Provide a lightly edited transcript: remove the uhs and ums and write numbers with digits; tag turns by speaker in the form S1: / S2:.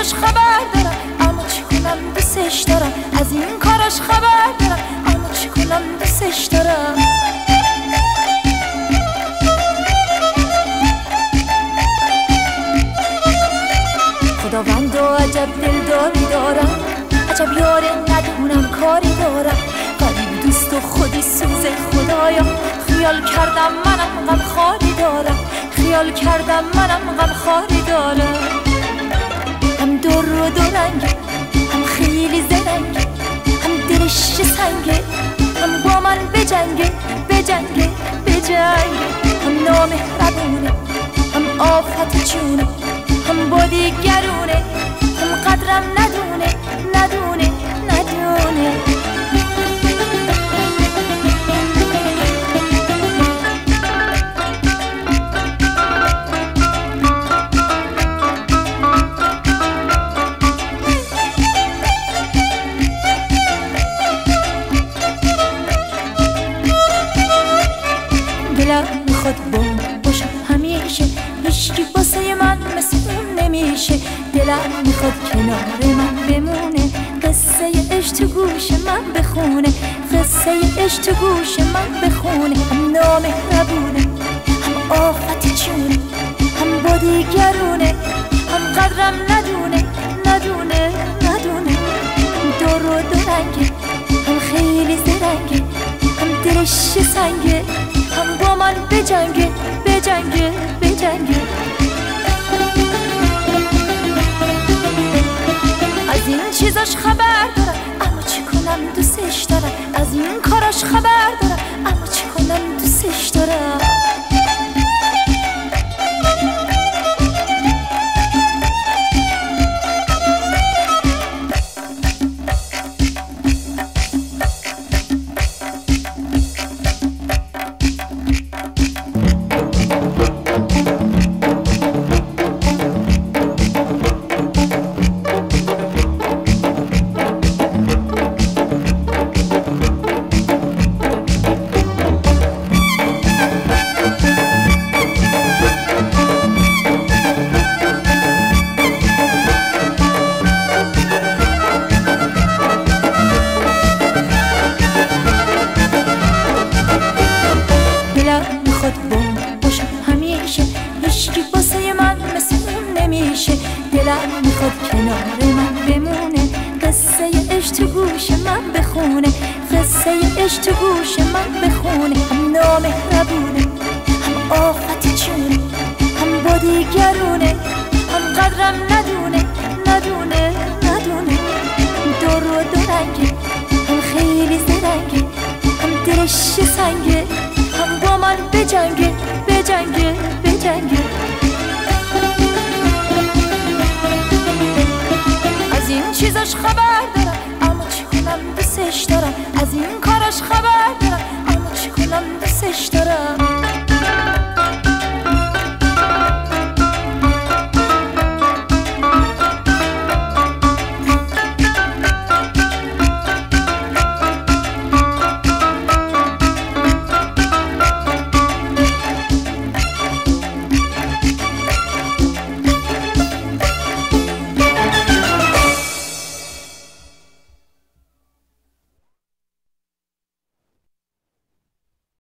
S1: چیزاش خبر دارم اما چی کنم دوستش دارم، از این کاراش خبر دارم اما چی کنم دوستش دارم. خداوند و عجب دلداری دارم، عجب یاره ندونم کاری دارم، قریب دوست و خودی سوز خدایا. خیال کردم منم غم خاری دارم، خیال کردم منم غم خاری دارم. هم در و دورنگه، هم خیلی زرنگه، هم دلش سنگه، هم با من بجنگه بجنگه بجنگه. هم نامهربونه، هم آفت جونه، هم با دیگرونه، هم قدرم ندونه ندونه ندونه. دلم میخواد باشم همیشه، هیچکی واسه من مثل اون نمیشه. دلم میخواد کنار من بمونه، قصه عشق تو گوش من بخونه، قصه عشق تو گوش من بخونه. هم نامهربونه، هم آفت جونه، هم با دیگرونه، هم قدرم ندونه ندونه ندونه. دور و دورنگه، هم خیلی زرنگه، هم دلش سنگه، هم با من بجنگه بجنگه بجنگه. از این چیزاش خبر دارم اما چی کنم دوستش دارم، از این کاراش خبر دارم اما چی کنم دوستش دارم. باشم همیشه، هیچکی واسه من مثل اون نمیشه. دلم میخواد کنار من بمونه، قصه عشق تو گوش من بخونه، قصه عشق تو گوش من بخونه. هم نامهربونه، هم آفت جونه، هم با دیگرونه، هم قدرم ندونه ندونه ندونه. دور و دورنگه، هم خیلی زرنگه، هم دلش سنگه، هم با من بجنگه بجنگه بجنگه. از این چیزاش خبر دارم